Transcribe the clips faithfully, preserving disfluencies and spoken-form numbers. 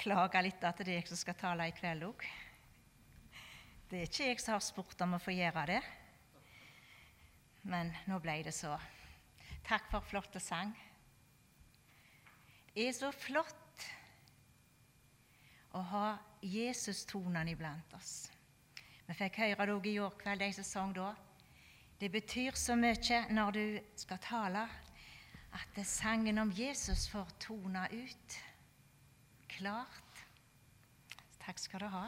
beklager litt at det er jeg som skal tale i kveld også. Det er ikke jeg som har spurt om å få gjøre det, men nå ble det så. Takk for flotte sang. Det er så flott å ha Jesus-tonene iblant oss. Vi fikk høre det også i år kveld, de som sang da. Det betyr så mye når du skal tale, at sangen om Jesus får tone ut klart. Takk skal du ha.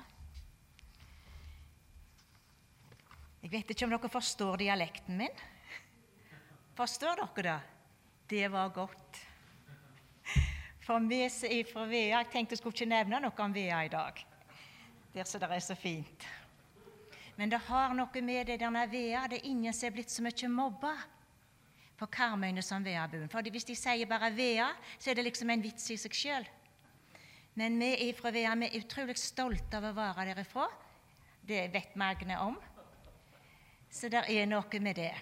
Jeg vet ikke om dere forstår dialekten min. Forstår dere det? Det var godt. For meg som er fra Vea, jeg tenkte jeg skulle ikke nevne noe om Vea i dag. Der så det er så fint. Men det har noe med det denne Vea, det er ingen som er blitt så mye mobba på Karmøyene som Vea-buen. For hvis de sier bare Vea, så er det liksom en vits i seg selv. Men vi er fra Vea, vi er utrolig stolte av å være derifra. Det vet Magne om. Så det er noe med det.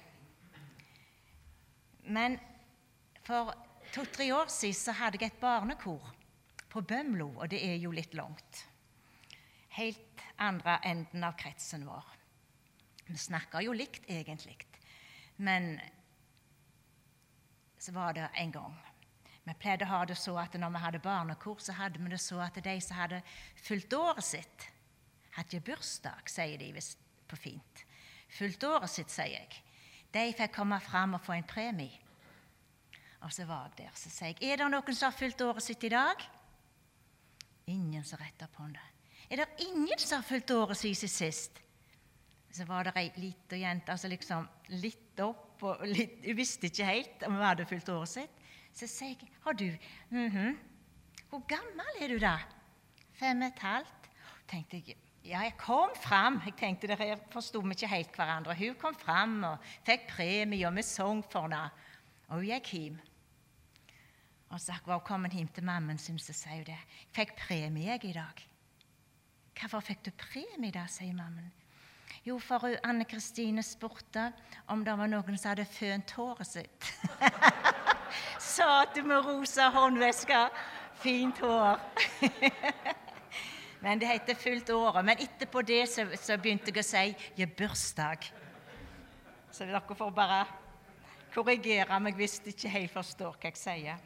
Men for to-tre år siden så hadde jeg et barnekor på Bømlo, og det er jo litt langt. Helt andre enden av kretsen vår. Vi snakker jo likt egentlig, men så var det en gang. Vi pleide å ha det så at når vi hadde barnekor, så hadde vi det så at de som hadde fylt året sitt, hadde bursdag, sier de visst på fint. Fylt året sitt, sier jeg. De fikk komme fram og få en premie. Og så var jeg der, så sier jeg, er det noen som har fylt året sitt i dag? Ingen som retter på det. Er det ingen som har fylt året sitt sist? Så var det en liten jente, altså liksom litt opp, og litt, hun visste ikke helt om hun hadde fylt året sitt. Så sier jeg, har du? Mhm. Hvor gammel er du da? Fem og et halvt. Tenkte jeg, ja, jeg kom fram. Jeg tenkte, dere forstod vi ikke helt hverandre. Hun kom fram og fikk premie, og vi sang for henne. Og hun gikk hjem. Og så var hun kommet hjem til mammen sin, så sier hun det. Jeg fikk premie jeg i dag. Hvorfor fikk du premie da, sier mammen. Jo, for Anne-Kristine spurte om det var noen som hadde fønt håret sitt. Sa at du med rosa håndvesker, fint hår. Men det heter fullt året. Men etterpå det så, så begynte jeg å si «jeg bursdag». Så dere får bare korrigere meg hvis de ikke helt forstår hva jeg sier.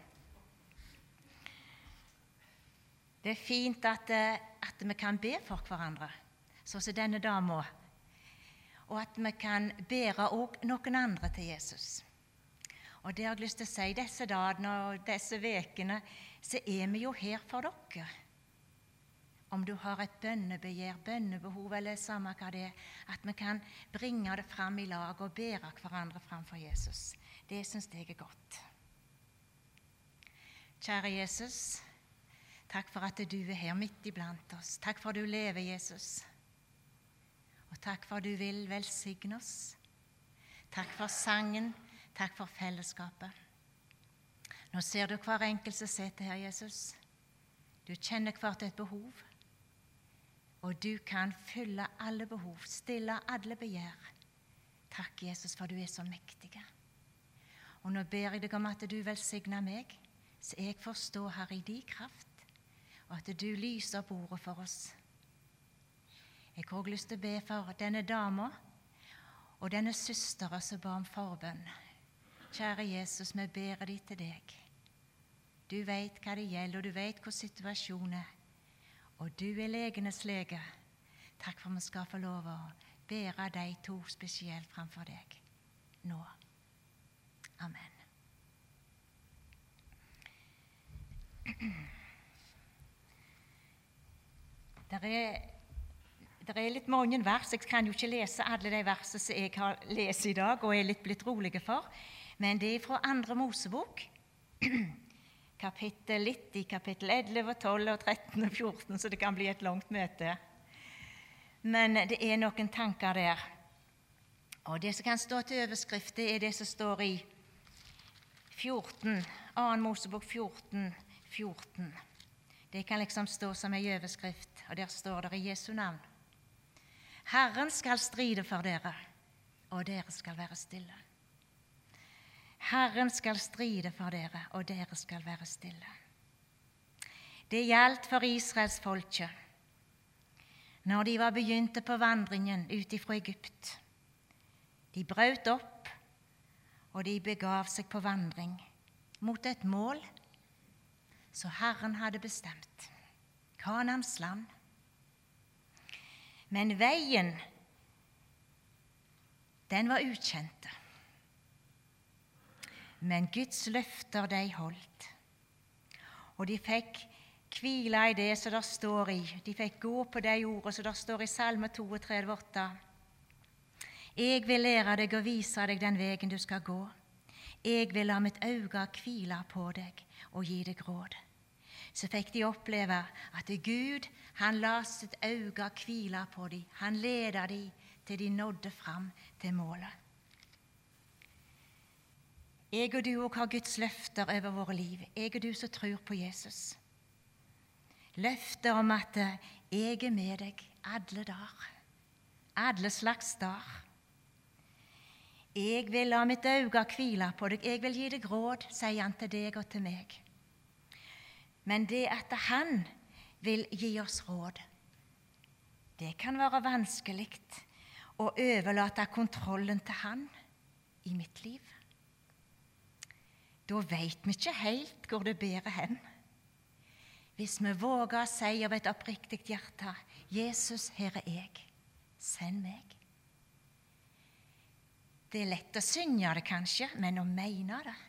Det er fint at, at vi kan be for hverandre, sånn som denne dama. Og at vi kan bære også noen andre til Jesus. Og det har jeg lyst til å si, disse dagene og disse vekene, så er vi jo her for dere. Om du har et bønnebegjær, bønnebehov eller samme hva det er, at vi kan bringe det fram i lag og bære hverandre fram for Jesus. Det synes jeg er godt. Kjære Jesus, takk for at du er her midt iblant oss. Takk for at du lever, Jesus. Og takk for at du vil velsigne oss. Takk for sangen, takk for fellesskapet. Nå ser du hver enkelt som sitter her, Jesus. Du kjenner hvert et behov. Og du kan fylle alle behov, stille alle begjær. Takk, Jesus, for du er så mektig. Og nå ber jeg deg om at du velsigner meg, så jeg får stå her i din kraft, og at du lyser opp ordet for oss. Jeg har også lyst til å be for denne dama og denne søstere som ba om forbønn. Kjære Jesus, vi ber de til deg. Du vet hva det gjelder, og du vet hva situasjonen er. Og du er legenes lege. Takk for at vi skal få lov å bære de to spesielt framfor deg nå. Amen. Det er, det er litt mange vers. Jeg kan jo ikke lese alle de versene som jeg har lest i dag, og er litt blitt rolige for. Men det er fra andre Mosebok, kapittel litt i kapittel elleve, tolv, tretten og fjorten, så det kan bli et langt møte. Men det er noen tanker der. Og det som kan stå til overskrift, det er det som står i fjorten, andre Mosebok fjorten, fjorten. Det kan liksom stå som en overskrift, og der står det i Jesu navn. Herren skal stride for dere, og dere skal være stille. Herren skal stride for dere, og dere skal være stille. Det gjaldt for Israels folke når de var begynte på vandringen ut ifra Egypt. De brøt opp, og de begav seg på vandring mot et mål så Herren hadde bestemt, Kanans land. Men veien, den var ukjente. Men Guds løfter, de holdt. Og de fikk hvile i det som det står i. De fikk gå på de ordene som det står i Salme trettito åtte. Jeg vil lære deg og vise deg den veien du skal gå. Jeg vil la mitt øye hvile på deg og gi deg råd. Så fikk de oppleve at Gud, han la sitt øye hvile på dem. Han ledet dem til de nådde fram til målet. Jeg og du også har Guds løfter over våre liv. Jeg og du som tror på Jesus. Løfter om at jeg er med deg alle dager, alle slags dager. Jeg vil la mitt øye hvile på deg, jeg vil gi deg råd, sier han til deg og til meg. Men det at han vil gi oss råd, det kan være vanskelig å overlate kontrollen til han i mitt liv. Da vet vi ikke helt hvor det bærer hen. Hvis vi våger å si av et oppriktig hjerte, Jesus, her er jeg, send meg. Det er lett å synge det kanskje, men å mene det.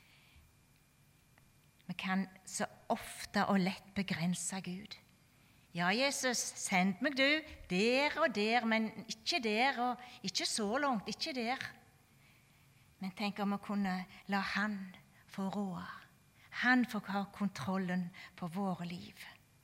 Vi kan så ofte og lett begrense Gud. Ja, Jesus, send meg du, der og der, men ikke der, og ikke så langt, ikke der. Men tenk om vi kunne la han få råde. Han får ha kontrollen på våre liv.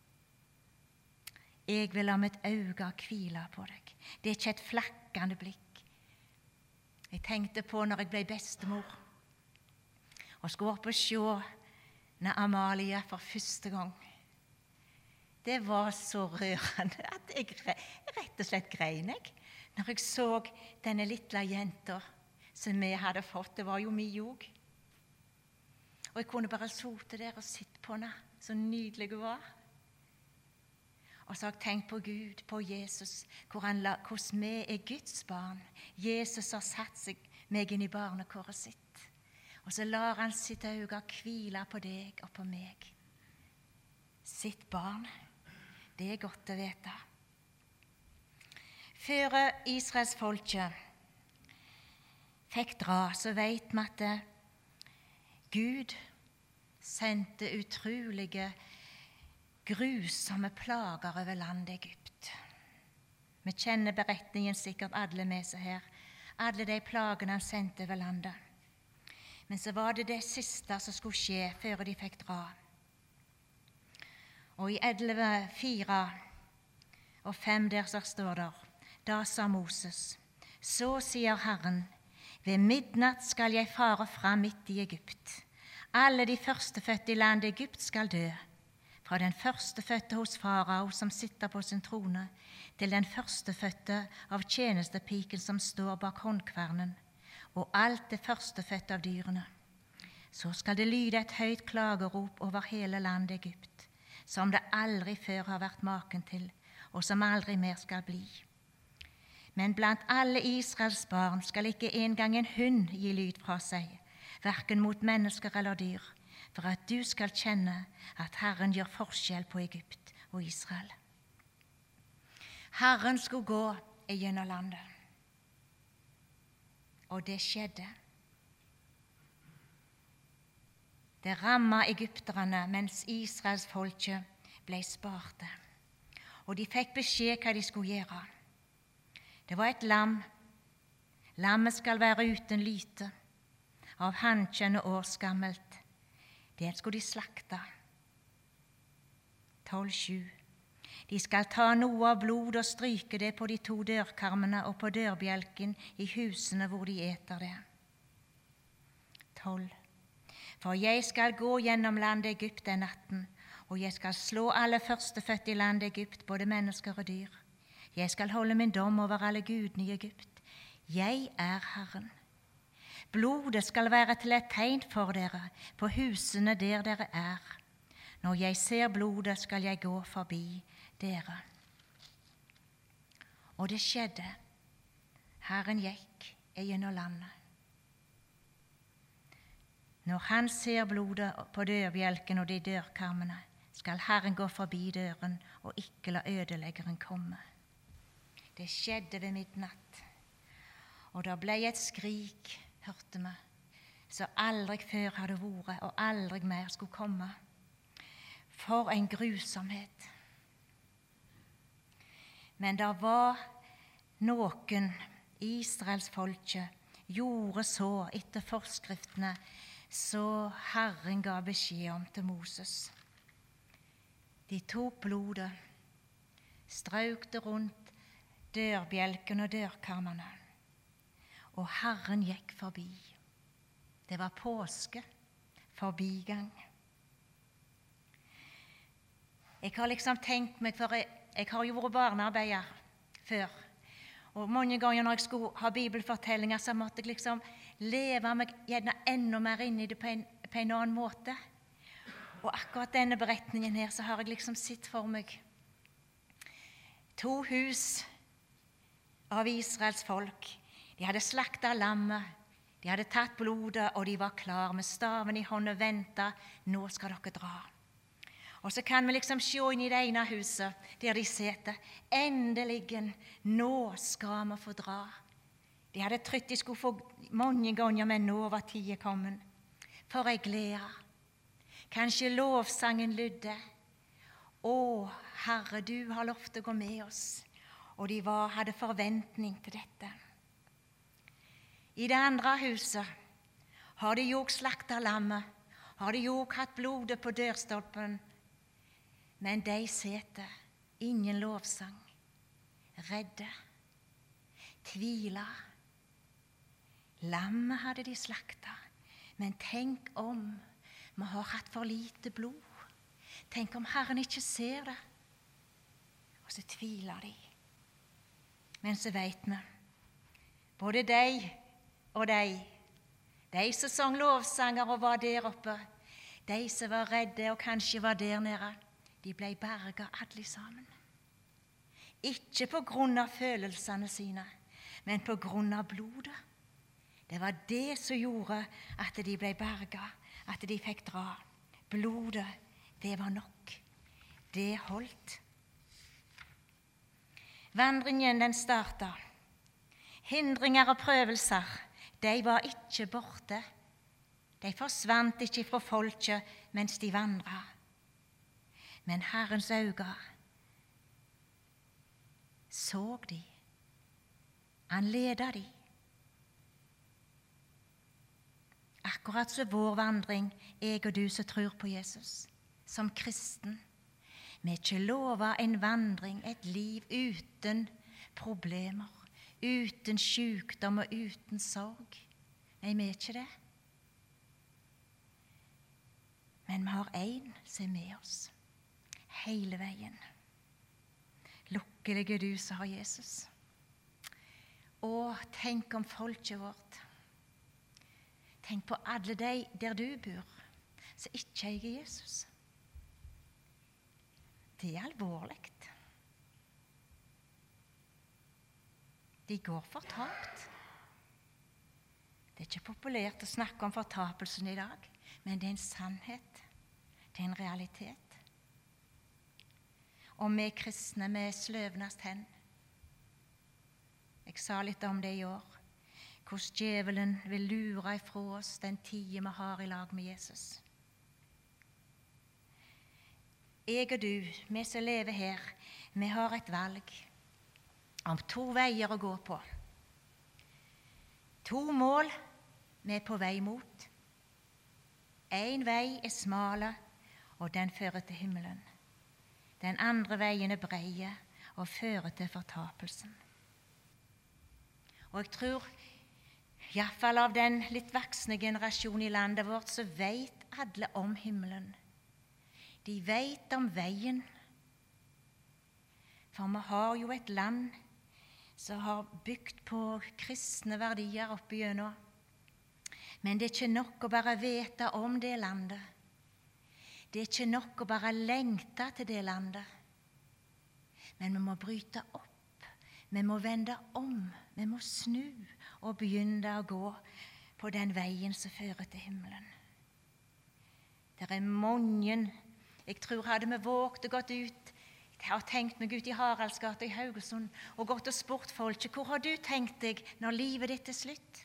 Jeg vil la mitt øye hvile på deg. Det er ikke et flakkende blikk. Jeg tenkte på når jeg ble bestemor, og skulle opp og se når Amalie for første gang. Det var så rørende at jeg rett og slett grein jeg, når jeg så denne lille jenta som vi hadde fått. Det var jo mi òg. Og jeg kunne bare sote der og sitte på henne, så nydelig hun var. Og så har jeg tenkt på Gud, på Jesus, hvor han la, hvordan vi er Guds barn. Jesus har satt seg meg inn i barnekåret sitt. Og så lar han sitt øye hvile på deg og på meg. Sitt barn, det er godt å vite. Før Israels folke fikk dra, så vet vi at Gud sendte utrolige, grusomme plager over landet Egypt. Vi kjenner beretningen sikkert alle med seg her, alle de plagene han sendte over landet. Men så var det det siste som skulle skje før de fikk dra. Og i elleve fire og fem der så står det, da sa Moses, så sier Herren, ved midnatt skal jeg fare fram midt i Egypt. Alle de førstefødte i landet Egypt skal dø, fra den førstefødte hos farao som sitter på sin trone, til den førstefødte av tjenestepiken som står bak håndkvernen, og alt det førstefødte av dyrene. Så skal det lyde et høyt klagerop over hele landet Egypt, som det aldri før har vært maken til, og som aldri mer skal bli. Men blant alle Israels barn skal ikke engang en hund gi lyd fra seg, hverken mot mennesker eller dyr, for at du skal kjenne at Herren gjør forskjell på Egypt og Israel. Herren skulle gå gjennom landet, og det skjedde. Det rammet egypterne mens Israels folke ble sparte, og de fikk beskjed hva de skulle gjøre. Det var et lam. Lammet skal være uten lyte, av hannkjønn og årsgammelt. Det skulle de slakte. tolv sju. De skal ta noe av blod og stryke det på de to dørkarmene og på dørbjelken i husene hvor de eter det. tolv. For jeg skal gå gjennom landet Egypt den natten, og jeg skal slå alle førstefødte i landet Egypt, både mennesker og dyr. Jeg skal holde min dom over alle gudene i Egypt. Jeg er Herren. Blodet skal være til et tegn for dere på husene der dere er. Når jeg ser blodet, skal jeg gå forbi dere. Og det skjedde. Herren gikk gjennom landet. Når han ser blodet på dørbjelken og de dørkarmene, skal Herren gå forbi døren og ikke la ødeleggeren komme. Det skjedde ved midnatt, og da ble et skrik, hørte vi, som aldri før hadde vært og aldri mer skulle komme. For en grusomhet. Men det var noen Israelsfolket gjorde så etter forskriftene så Herren ga beskjed om til Moses. De tok blodet, strøk det rundt dørbjelken og dørkarmene, og Herren gikk forbi. Det var påske, forbigang. Jeg har liksom tenkt meg, for jeg, jeg har jo vært barnearbeider før, og mange ganger når jeg skulle ha bibelfortellinger, så måtte jeg liksom leve meg gjerne enda mer inn i det på en, på en annen måte. Og akkurat denne beretningen her, så har jeg liksom sett for meg to hus av Israels folk. De hadde slaktet lammet, de hadde tatt blodet, og de var klar med staven i hånden og ventet. Nå skal dere dra. Og så kan vi liksom se inn i det ene huset der de sitter. Endelig, nå skal vi få dra. De hadde trodd de skulle få mange ganger, men nå var tiden kommet. For ei glede. Kanskje lovsangen lydde. Å, Herre, du har lovt å gå med oss. Og de var, hadde forventning til dette. I det andre huset har de jo slaktet lammet, har de jo hatt blodet på dørstolpen, men de sitter, ingen lovsang, redde, tvila. Lammet hadde de slaktet, men tenk om vi har hatt for lite blod. Tenk om Herren ikke ser det. Og så tviler de. Men så vet vi, både de og de, de som sang lovsanger og var der oppe, de som var redde og kanskje var der nede, de ble berget alle sammen. Ikke på grunn av følelsene sine, men på grunn av blodet. Det var det som gjorde at de ble berget, at de fikk dra. Blodet, det var nok. Det holdt. Vandringen den startet. Hindringer og prøvelser, de var ikke borte. De forsvant ikke fra folket mens de vandret. Men Herrens øyne så de. Han ledet de. Akkurat som vår vandring, jeg og du som tror på Jesus, som kristen. Vi er ikke lovet en vandring, et liv uten problemer, uten sykdom og uten sorg. Nei, vi er ikke det. Men vi har en som er med oss hele veien. Lukkelige du som har Jesus. Og tenk om folket vårt. Tenk på alle de der du bor, som ikke eier Jesus. Det er alvorlig. De går fortapt. Det er ikke populært å snakke om fortapelsen i dag, men det er en sannhet. Det er en realitet. Og vi kristne, vi sløvnes hen. Jeg sa litt om det i år. Hvordan djevelen vil lure ifra oss den tiden vi har i lag med Jesus. Jeg og du, vi som lever her, vi har et valg om to veier å gå på. To mål vi er på vei mot. En vei er smale, og den fører til himmelen. Den andre veien er breie og fører til fortapelsen. Og jeg tror, i hvert fall av den litt voksne generasjonen i landet vårt, så vet alle om himmelen. De vet om veien. For vi har jo et land som har bygd på kristne verdier oppe igjennom. Men det er ikke nok å bare vite om det landet. Det er ikke nok å bare lengte til det landet. Men vi må bryte opp. Vi må vende om. Vi må snu og begynne å gå på den veien som fører til himmelen. Det er mange, jeg tror hadde vi våget å gått ut, jeg har tenkt meg ut i Haraldsgata i Haugesund og gått og spurt folk, hvor har du tenkt deg når livet ditt er slutt?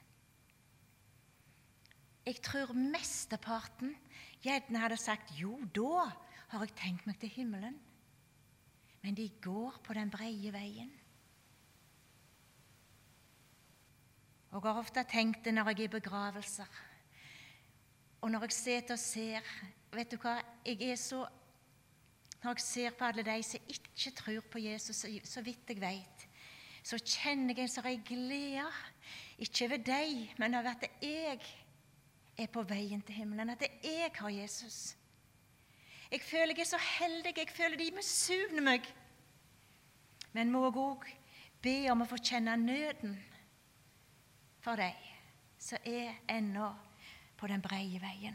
Jeg tror mesteparten gjerne hadde sagt, jo, da har jeg tenkt meg til himmelen. Men de går på den breie veien. Og jeg har ofte tenkt det når jeg er i begravelser. Og når jeg sitter og ser, vet du hva, jeg er så, når jeg ser på alle de som ikke tror på Jesus, så vidt jeg vet, så kjenner jeg en sånn glede, ikke over deg, men over at jeg er på veien til himmelen, at jeg har Jesus. Jeg føler jeg er så heldig, jeg føler de misunner meg. Men må jeg også be om å få kjenne nøden for deg, som er ennå på den breie veien.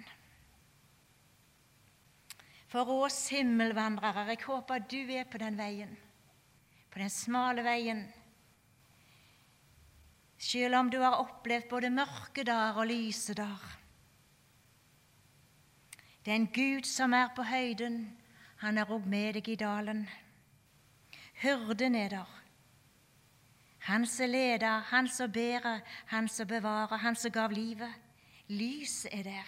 For oss himmelvandrere, jeg håper du er på den veien, på den smale veien. Selv om du har opplevd både mørke dager og lyse dager. Den Gud som er på høyden, han er også med deg i dalen. Hyrden er der. Han som leder, han som bærer, han som bevarer, han som gav livet. Lys er der.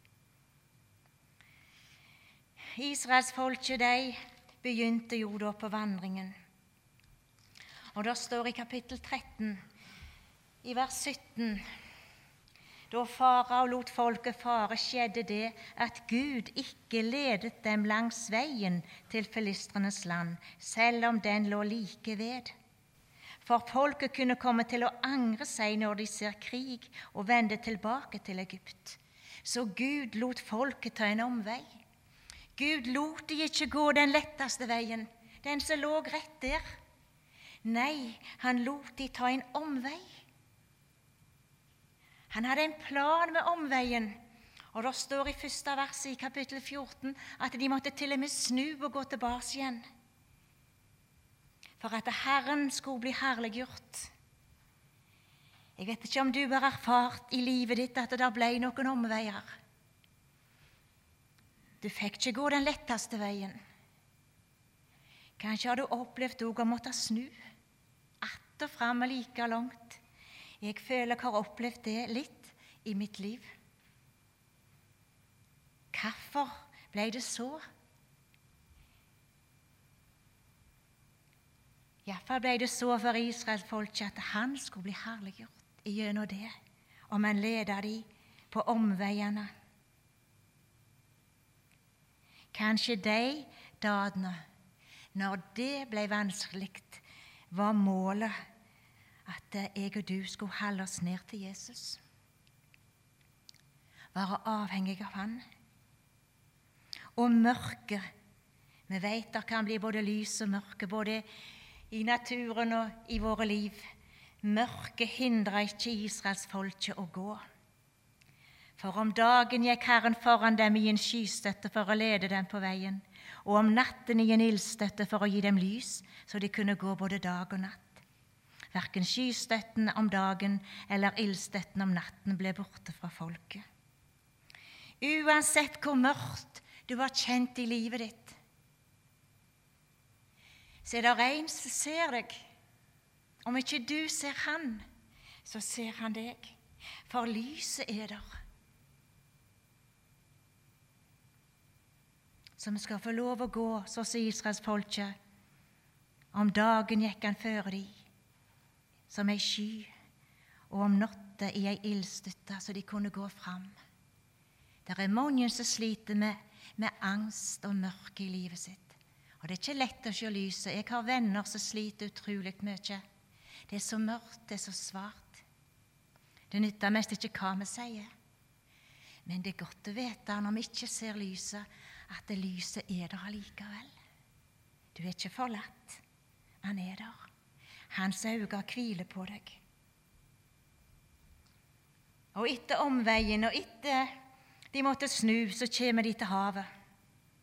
Israelsfolket, de begynte jo da på vandringen. Og det står i kapittel tretten, i vers sytten, da farao lot folket fare, skjedde det at Gud ikke ledet dem langs veien til filistrenes land, selv om den lå like ved. For folket kunne komme til å angre seg når de ser krig og vende tilbake til Egypt. Så Gud lot folket ta en omvei. Gud lot de ikke gå den letteste veien, den som lå rett der. Nei, han lot de ta en omvei. Han hadde en plan med omveien, og det står i første verset i kapittel fjorten at de måtte til og med snu og gå tilbake igjen. For at Herren skulle bli herliggjort. Jeg vet ikke om du har erfart i livet ditt at det ble noen omveier. Du fikk ikke gå den letteste veien. Kanskje har du opplevd også å måtte snu, att og frem og like langt. Jeg føler jeg har opplevd det litt i mitt liv. Hvorfor ble det så? I hvert fall ble det så for Israels folk at han skulle bli herliggjort gjennom det, om han leder de på omveiene. Kanskje de dagene, når det ble vanskelig, var målet at jeg og du skulle holde oss ned til Jesus. Være avhengig av han. Og mørke, vi vet det kan bli både lys og mørke, både i naturen og i våre liv. Mørke hindrer ikke Israels folke å gå. For om dagen gikk Herren foran dem i en skystøtte for å lede dem på veien, og om natten i en ildstøtte for å gi dem lys, så de kunne gå både dag og natt. Hverken skystøtten om dagen eller ildstøtten om natten ble borte fra folket. Uansett hvor mørkt du har kjent i livet ditt, så er det en som ser deg. Om ikke du ser han, så ser han deg. For lyset er der. Så vi skal få lov å gå, så sier Israels folke. Om dagen gikk han før de, som ei sky, og om natta i ei ildstøtte, så de kunne gå fram. Det er mange som sliter med, med angst og mørke i livet sitt. Og det er ikke lett å se lyset. Jeg har venner som sliter utrolig mye. Det er så mørkt, det er så svart. Det nytter mest ikke hva vi sier. Men det er godt å vite når vi ikke ser lyset, at det lyset er der allikevel. Du er ikke forlatt. Han er der. Hans øyne hviler på deg. Og etter omveien og etter de måtte snu, så kommer de til havet.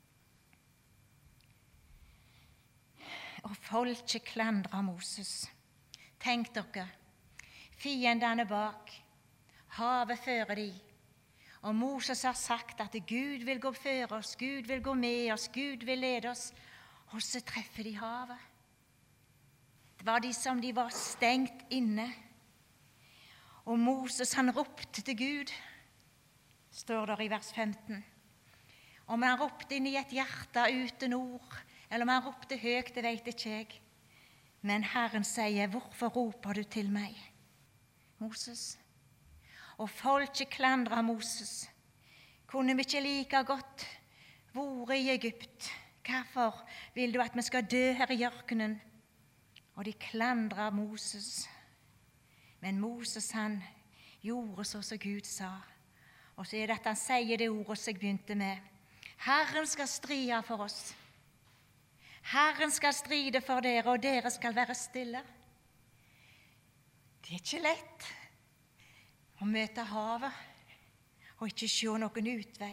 og folket klandret Moses. Tenk dere, fiendene bak, havet fører de, og Moses har sagt at Gud vil gå før oss, Gud vil gå med oss, Gud vil lede oss, og så treffer de havet. Det var de som de var stengt inne. Og Moses, han ropte til Gud, står der i vers femten. Om han ropte inn i et hjerte uten ord, eller om han ropte høyt, det vet ikke jeg. Men Herren sier, hvorfor roper du til meg, Moses? Og folket klandrer Moses. Kunne vi ikke like godt vært i Egypt? Hvorfor vil du at vi skal dø her i ørkenen? Og de klandrer Moses. Men Moses, han gjorde så som Gud sa. Og så er det at han sier det ordet som jeg begynte med. Herren skal stride for oss. Herren skal stride for dere, og dere skal være stille. Det er ikke lett å møte havet og ikke se noen utvei.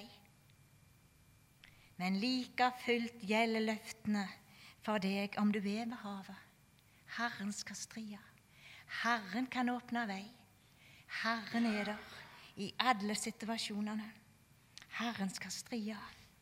Men like fullt gjelder løftene for deg om du er med havet. Herren skal stride. Herren kan åpne vei. Herren er der i alle situasjonene. Herren skal stride.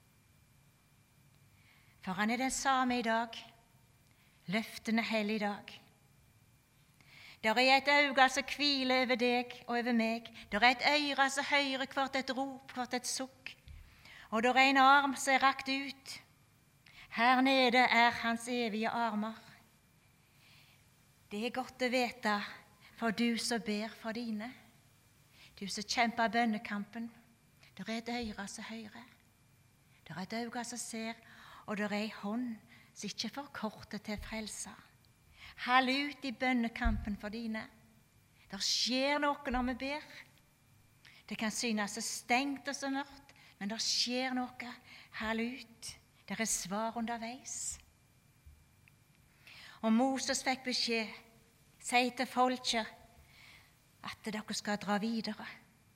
For han er den samme i dag. Løftene holder i dag. Der er et øye som hviler over deg og over meg. Der er et øre som hører hvert et rop, hvert et sukk. Og der er en arm som er rakt ut. Her nede er hans evige armer. Det er godt å vite for du som ber for dine. Du som kjemper bønnekampen. Der er et øre som hører. Der er et øye som ser, og der er en hånd som ikke forkorter til frelse. Hold ut i bønnekampen for dine. Der skjer noe når vi ber. Det kan synes så stengt og så mørkt, men der skjer noe. Hold ut. Der er svar underveis. Og Moses fikk beskjed, si til folket at dere skal dra videre.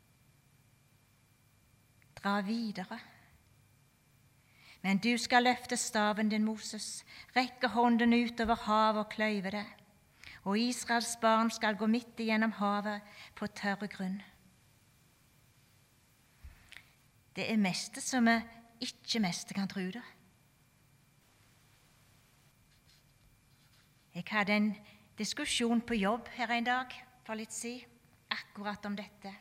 Dra videre. Men du skal løfte staven din, Moses, rekke hånden utover havet og kløyve det, og Israels barn skal gå midt igjennom havet på tørre grunn. Det er mest som vi ikke mest kan tro det. Jeg hadde en diskusjon på jobb her en dag for litt siden, akkurat om dette.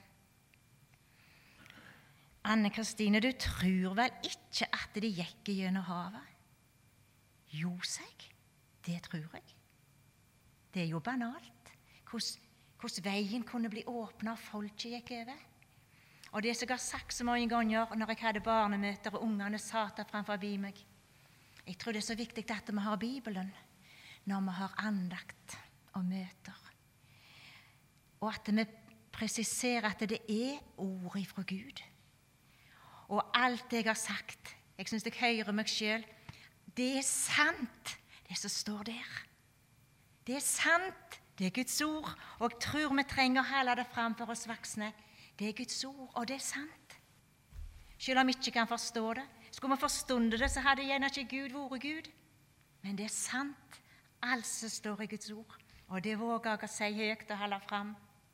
Anne Kristine, du tror vel ikke at de gikk gjennom havet? Jo, seg, det tror jeg. Det er jo banalt. Hvordan, hvordan veien kunne bli åpnet og folket gikk over. Og det som jeg har sagt så mange ganger når jeg hadde barnemøter og ungene satt framfor meg, jeg tror det er så viktig at vi har Bibelen når vi har andakt og møter. Og at vi presiserer at det er ord ifra Gud. Og alt jeg har sagt, jeg synes jeg hører meg selv, det er sant, det som står der. Det er sant, det er Guds ord, og jeg tror vi trenger å holde det fram for oss voksne. Det er Guds ord, og det er sant. Selv om vi ikke kan forstå det, skulle vi forstått det, så hadde gjerne ikke Gud vært Gud. Men det er sant, alt som står i Guds ord, og det våger jeg å si høyt og holde fram.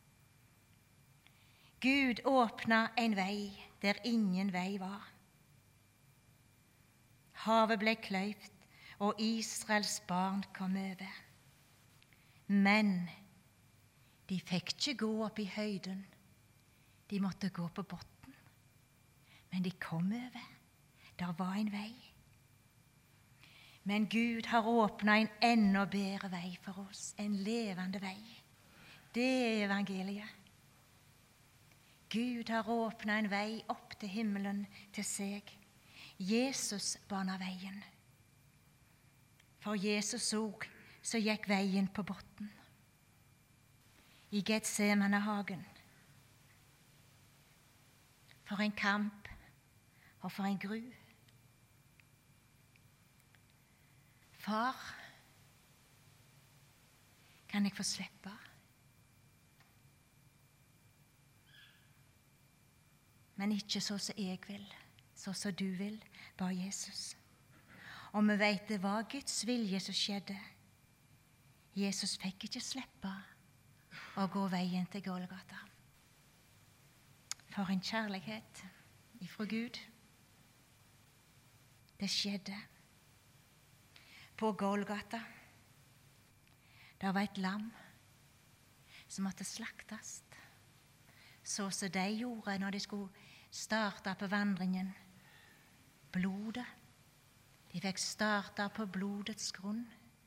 Gud åpnet en vei der ingen vei var. Havet ble kløyvt, og Israels barn kom over. Men de fikk ikke gå opp i høyden. De måtte gå på bunnen. Men de kom over. Der var en vei. Men Gud har åpnet en enda bedre vei for oss, en levende vei. Det er evangeliet. Gud har åpnet en vei opp til himmelen til seg. Jesus banet veien. For Jesus òg så gikk veien på bunnen. I Getsemanehagen. For en kamp og for en gru. Far, kan jeg få slippe? Men ikke så som jeg vil, så som du vil, ba Jesus. Og vi vet det var Guds vilje som skjedde. Jesus fikk ikke slippe å gå veien til Golgata. For en kjærlighet ifra Gud. Det skjedde på Golgata. Det var et lam som måtte slaktes, så som de gjorde når de skulle starte på vandringen. Blodet. De fikk starte på blodets grunn.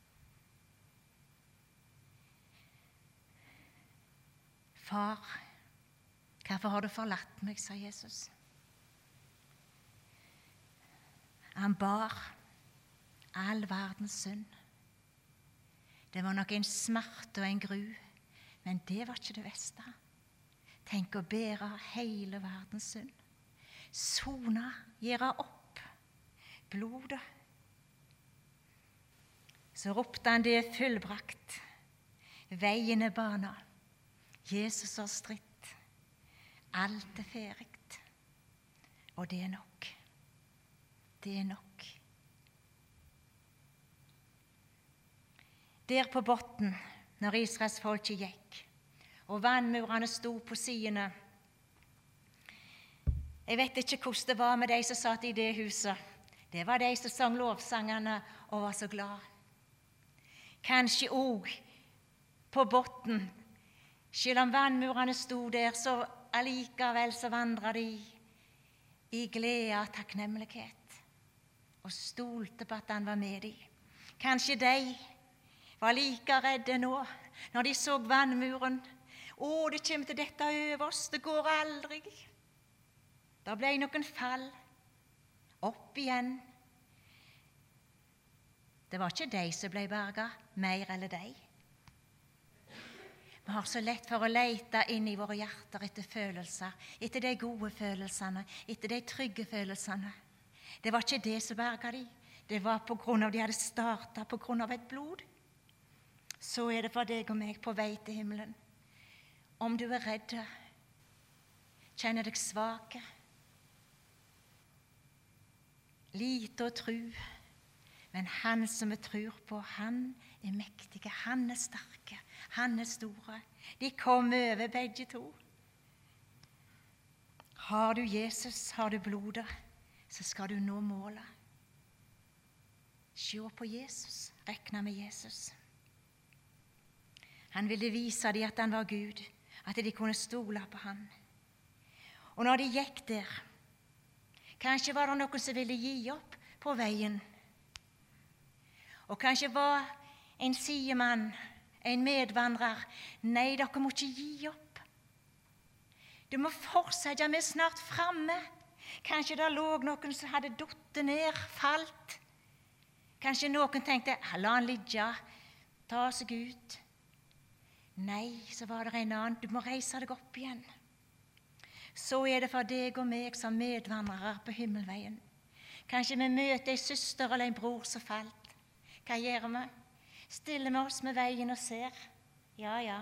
Far, hvorfor har du forlatt meg, sa Jesus. Han bar all verdens synd. Det var nok en smerte og en gru, men det var ikke det beste. Tenk å bære hele verdens synd. Sona, gjøre opp blodet. Så ropte han, det er fullbrakt. Veien er bana. Jesus har stritt. Alt er ferdig. Og det er nok. Det er nok. Der på botten, når Israelsfolket gikk, og vannmurene sto på sidene. Jeg vet ikke hvordan det var med de som satt i det huset. Det var de som sang lovsangene og var så glad. Kanskje også på botten, selv om vannmurene sto der, så allikevel så vandret de i glede og takknemlighet og stolte på at han var med dem. Kanskje de var like redde nå når de så vannmuren. Å, det kommer til dette over oss, det går aldri. Da ble noen fall, opp igjen. Det var ikke de som ble berget, mer eller de. Vi har så lett for å lete inn i våre hjerter etter følelser, etter de gode følelsene, etter de trygge følelsene. Det var ikke det som berget de. Det var på grunn av de hadde startet på grunn av et blod. Så er det for deg og meg på vei til himmelen. Om du er redd, kjenner deg svake, lite å tru, men han som vi tror på, han er mektige, han er sterke, han er store. De kom over begge to. Har du Jesus, har du blodet, så skal du nå målet. Se på Jesus, rekne med Jesus. Han ville vise dem at han var Gud, at de kunne stole på han. Og når de gikk der, kanskje var det noen som ville gi opp på veien. Og kanskje var en sidemann, en medvandrer, nei, dere må ikke gi opp. Du må fortsette, vi er snart fremme. Kanskje det lå noen som hadde dottet ned, falt. Kanskje noen tenkte, la han ligge, ta seg ut. Nei, så var det en annen, du må reise deg opp igjen. Så er det for deg og meg som medvandrere på himmelveien. Kanskje vi møter en søster eller en bror som falt. Hva gjør vi? Stiller vi oss med veien og ser. Ja, ja.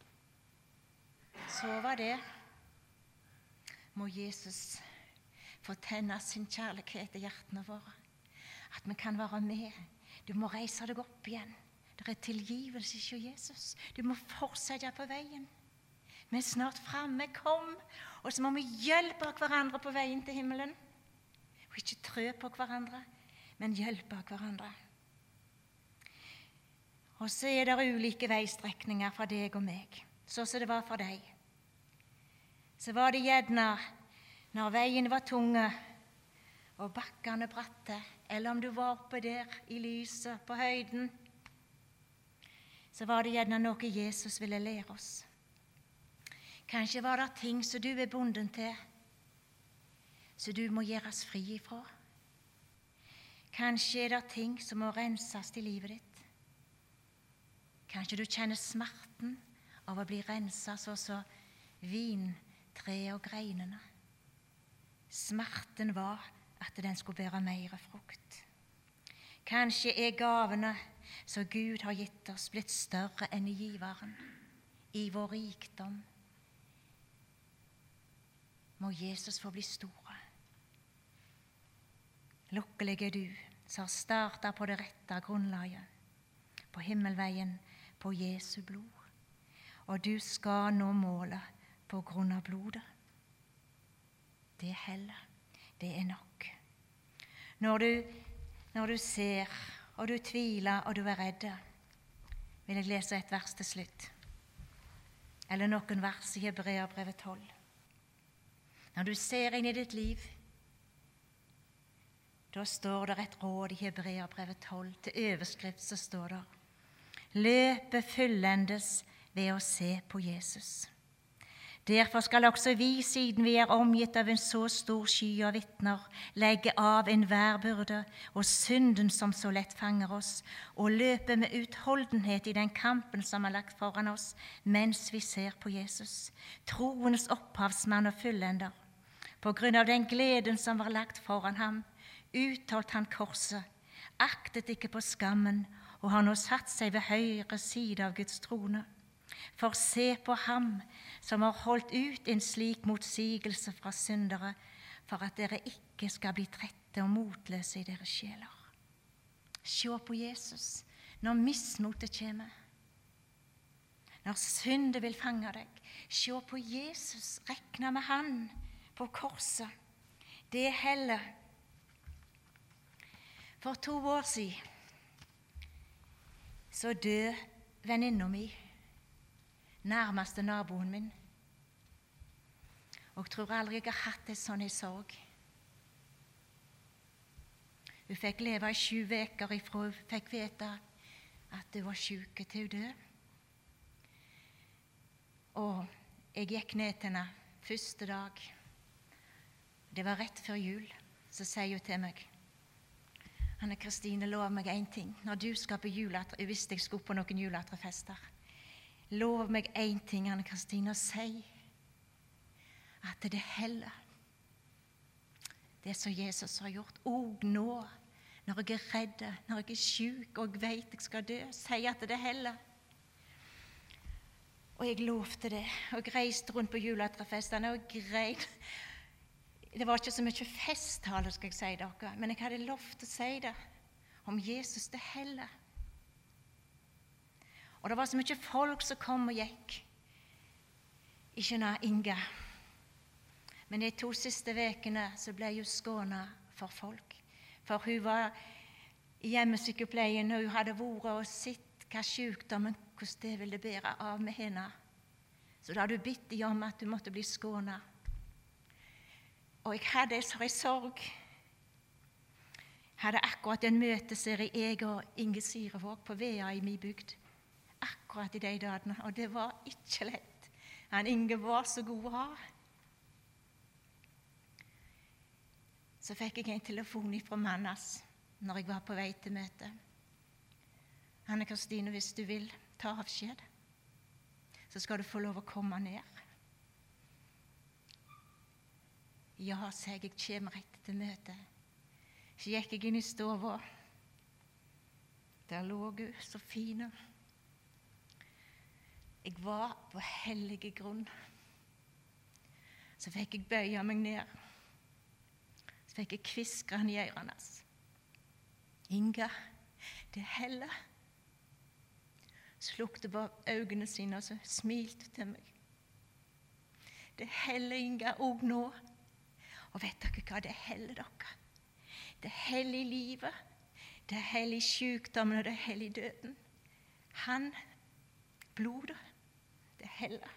Så var det. Må Jesus få tenne sin kjærlighet i hjertene våre. At vi kan være med. Du må reise deg opp igjen. Det er tilgivelse hos Jesus. Du må fortsette på veien. Vi er snart fremme. Kom. Og så må vi hjelpe hverandre på veien til himmelen. Og ikke trø på hverandre, men hjelpe hverandre. Og så er det ulike veistrekninger fra deg og meg, sånn som det var for deg. Så var det gjerne når veien var tunge og bakkene bratte, eller om du var oppe der i lyset på høyden, så var det gjerne noe Jesus ville lære oss. Kanskje var det ting som du er bunden til, så du må gjøres fri ifra. Kanskje er det ting som må renses i livet ditt. Kanskje du kjenner smerten av å bli renset sånn som vintreet og greinene. Smerten var at den skulle bære mer frukt. Kanskje er gavene som Gud har gitt oss, blitt større enn i giveren. I vår rikdom må Jesus få bli store. Lukkelig er du som har startet på det rette grunnlaget, på himmelveien, på Jesu blod. Og du skal nå målet på grunn av blodet. Det heller, det er nok. Når du, når du ser, og du tviler, og du er redd, vil jeg lese et vers til slutt. Eller noen vers i Hebreerbrevet tolv. Når du ser inn i ditt liv, da står det et råd i Hebreerbrevet tolv. Til overskrift så står det: løpet fullendes ved å se på Jesus. Derfor skal også vi, siden vi er omgitt av en så stor sky av vitner, legge av enhver byrde og synden som så lett fanger oss, og løpe med utholdenhet i den kampen som er lagt foran oss, mens vi ser på Jesus, troens opphavsmann og fullender. På grunn av den gleden som var lagt foran ham, utholdt han korset, aktet ikke på skammen, og har nå satt seg ved høyre side av Guds trone. For se på ham som har holdt ut en slik motsigelse fra syndere, for at dere ikke skal bli trette og motløse i deres sjeler. Se på Jesus når mismotet kommer, når syndet vil fange deg. Se på Jesus, rekna med han på korset. Det heller. For to år siden så døde venninna mi, nærmeste naboen min. Og jeg tror aldri jeg har hatt det sånn i sorg. Hun fikk leve i sju veker ifra hun fikk vite at hun var syk til hun døde. Og jeg gikk ned til henne første dag. Det var rett før jul. Så sier hun til meg: Anne Kristine, lov meg en ting. Når du skal på juletre, jeg visste jeg skulle på noen juletrefester. Lov meg en ting, Anne Kristine, og si at det heller. Det som Jesus har gjort, og nå, når jeg er redd, når jeg er syk og jeg vet jeg skal dø, si at det heller. Og jeg lovte det, og jeg reiste rundt på juletrefestene og grein. Det var ikke så mye festtale, skal jeg si dere, men jeg hadde lovt å si det om Jesus det heller. Og det var så mye folk som kom og gikk. Ikke nå Inga. Men de to siste vekene så ble hun skånet for folk. For hun var i hjemmesykepleien, og hun hadde vært og sett hva sykdommen, hvordan det ville bære av med henne. Så da hadde hun bedt de om at hun måtte bli skånet. Og jeg hadde så i sorg. Jeg hadde akkurat en møteserie, jeg og Inge Sirevåg, på Vea i min bygd. Akkurat i de dagene, og det var ikke lett. Han Inge var så god å ha. Så fikk jeg en telefon fra Mannas når jeg var på vei til møte. Anne Kristine, hvis du vil ta avskjed, så skal du få lov å komme ned. Ja, sa jeg, jeg kommer rett til møte. Så gikk jeg inn i stova. Der lå hun så fine. Jeg var på hellige grunn. Så fikk jeg bøye meg ned. Så fikk jeg kviskre han i ørene hans. Inga, det heller. Så lukte på øynene sine, og så smilte til meg. Det heller, Inga, og nå. Og vet dere hva det heller dere? Det heller i livet, det heller i sykdommen, og det heller i døden. Han, blodet, det heller.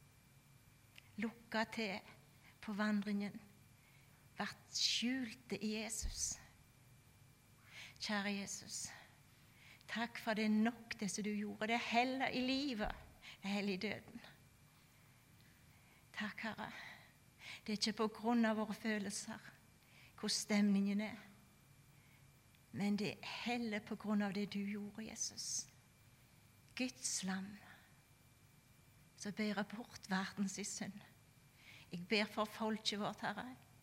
Lukka til på vandringen, vært skjulte i Jesus. Kjære Jesus, takk for det nok det som du gjorde. Det heller i livet, det heller i døden. Takk, Herre. Det er ikke på grunn av våre følelser, hvor stemningen er, men det er heller på grunn av det du gjorde, Jesus. Guds lam, som bærer bort verdens synd. Jeg ber for folket vårt, Herre,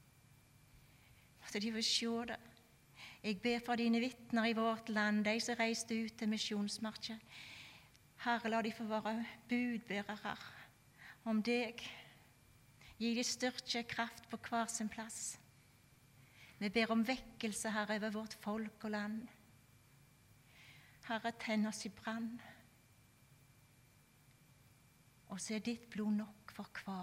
at de vil se det. Jeg ber for dine vitner i vårt land, de som reiste ut til misjonsmarked. Herre, la de få være budbærere om deg. Gi de styrke kraft på hver sin plass. Vi ber om vekkelse, Herre, over vårt folk og land. Herre, tenn oss i brann. Og så er ditt blod nok for hver